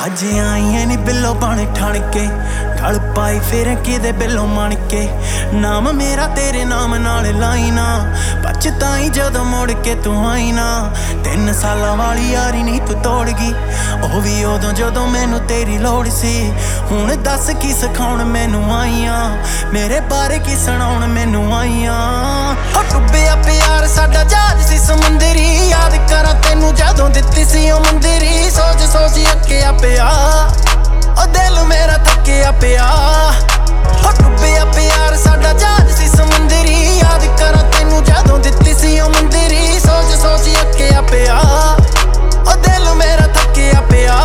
ਅੱਜ ਆਈਆਂ ਨੀ ਬਿੱਲੋ ਬਣ ਠਣ ਕੇ, ਗਲ ਪਾਈ ਫਿਰ ਕਿਦੇ ਬਿੱਲੋ ਮਣ ਕੇ। ਨਾਮ ਮੇਰਾ ਤੇਰੇ ਨਾਮ ਨਾਲ ਲਾਈ ਨਾ, ਪਛਤਾਈ ਜਦੋਂ ਮੁੜ ਕੇ ਤੂੰ ਆਈ ਨਾ। 3 ਸਾਲਾਂ ਵਾਲੀ ਯਾਰੀ ਨੀ ਤੂੰ ਤੋੜ ਗਈ, ਉਹ ਵੀ ਉਦੋਂ ਜਦੋਂ ਮੈਨੂੰ ਤੇਰੀ ਲੋੜ ਸੀ। ਹੁਣ ਦੱਸ ਕੀ ਸਿਖਾਉਣ ਮੈਨੂੰ ਆਈਆਂ, ਮੇਰੇ ਬਾਰੇ ਕੀ ਸੁਣਾਉਣ ਮੈਨੂੰ ਆਈਆਂ। ਉਹ ਡੁੱਬਿਆ ਪਿਆਰ ਸਾਡਾ ਜਹਾਜ਼ ਸੀ ਸਮੁੰਦਰੀ, ਯਾਦ ਕਰਾਂ ਤੈਨੂੰ ਜਦੋਂ ਦਿੱਤੀ ਸੀ ਉਹ ਮੁੰਦਰੀ। ਸੋਚ ਸੋਚ ਅੱਕਿਆ ਪਿਆ ਉਹ ਦਿਲ ਮੇਰਾ ਥੱਕਿਆ ਪਿਆ। ਉਹ ਡੁੱਬਿਆ ਪਿਆਰ ਸਾਡਾ ਜਹਾਜ਼ ਸੀ ਸਮੁੰਦਰੀ, ਯਾਦ ਕਰਾਂ ਤੈਨੂੰ ਜਦੋਂ ਦਿੱਤੀ ਸੀ ਉਹ ਮੁੰਦਰੀ। ਸੋਚ ਸੋਚ ਅੱਕਿਆ ਪਿਆ ਉਹ ਦਿਲ ਮੇਰਾ ਥੱਕਿਆ ਪਿਆ।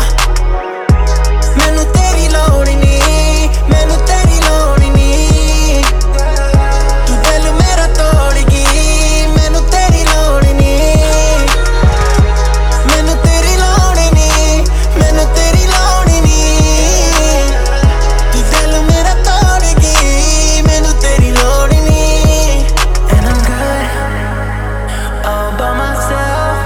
ਮੈਨੂੰ ਤੇਰੀ ਲੋੜ ਨੀ, ਮੈਨੂੰ ਤੇਰੀ ਲੋੜ ਨੀ, ਤੂੰ ਦਿਲ ਮੇਰਾ ਤੋੜ ਗਈ। ਮੈਨੂੰ ਤੇਰੀ ਲੋੜ ਨੀ, ਮੈਨੂੰ ਤੇਰੀ ਲੋੜ ਨੀ, ਮੈਨੂੰ ਤੇਰੀ ਲੋੜ ਨੀ, ਤੂੰ ਦਿਲ ਮੇਰਾ ਤੋੜ ਗਈ। ਮੈਨੂੰ ਤੇਰੀ ਲੋੜ ਨੀ। And I'm good all by myself,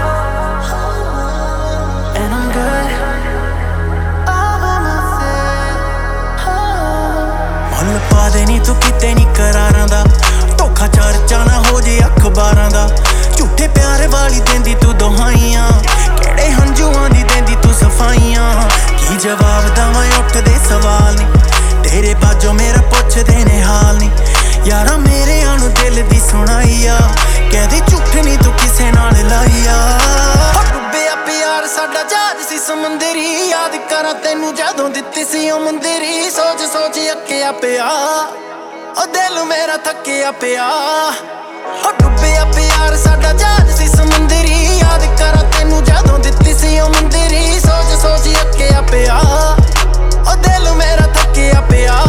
and I'm good all by myself. ਮੁੱਲ ਪਾ ਦੇ ਨੀ ਤੂੰ ਕਿਤੇ ਨੀ ਕਰਾਰਾਂ ਦਾ, ਧੋਖਾ ਚਰਚਾ ਨਾ ਹੋ ਜੇ ਅਖਬਾਰਾਂ ਦਾ। ਝੂਠੇ ਪਿਆਰ ਵਾਲੀ ਦਿੰਦੀ ਤੂੰ ਦੁਹਾਈਆਂ, ਕਿਹੜੇ ਹੰਝੂਆਂ ਦੀ ਦਿੰਦੀ ਤੂੰ ਸਫਾਈਆਂ। ਕੀ ਜਵਾਬ ਦਵਾਂ ਉੱਠਦੇ ਸਵਾਲ ਨੀ, ਤੇਰੇ ਬਾਝੋਂ ਮੇਰਾ ਪੁੱਛਦੇ ਨੇ ਹਾਲ ਨੀ। ਯਾਰਾਂ ਮੇਰਿਆਂ ਨੂੰ ਦਿਲ ਦੀ ਸੁਣਾਈ ਆ, ਕਹਿੰਦੀ ਝੂਠ ਨੀ ਤੂੰ ਕਿਸੇ ਨਾਲ ਲਾਈ ਆ। ਉਹ ਡੁੱਬਿਆ ਪਿਆਰ ਸਾਡਾ ਜਹਾਜ਼ ਸੀ ਸਮੁੰਦਰੀ, ਯਾਦ ਕਰਾਂ ਤੈਨੂੰ ਜਦੋਂ ਦਿੱਤੀ ਸੀ ਉਹ ਮੁੰਦਰੀ। ਸੋਚ ਸੋਚ ਅੱਕਿਆ ਪਿਆ ਉਹ ਦਿਲ ਮੇਰਾ ਥੱਕਿਆ ਪਿਆ। ਉਹ ਡੁੱਬਿਆ ਪਿਆਰ ਸਾਡਾ ਜਹਾਜ਼ ਸੀ ਸਮੁੰਦਰੀ, ਯਾਦ ਕਰਾਂ ਤੈਨੂੰ ਜਦੋਂ ਦਿੱਤੀ ਸੀ ਉਹ ਮੁੰਦਰੀ। ਸੋਚ ਸੋਚ ਅੱਕਿਆ ਪਿਆ ਉਹ ਦਿਲ ਮੇਰਾ ਥੱਕਿਆ ਪਿਆ।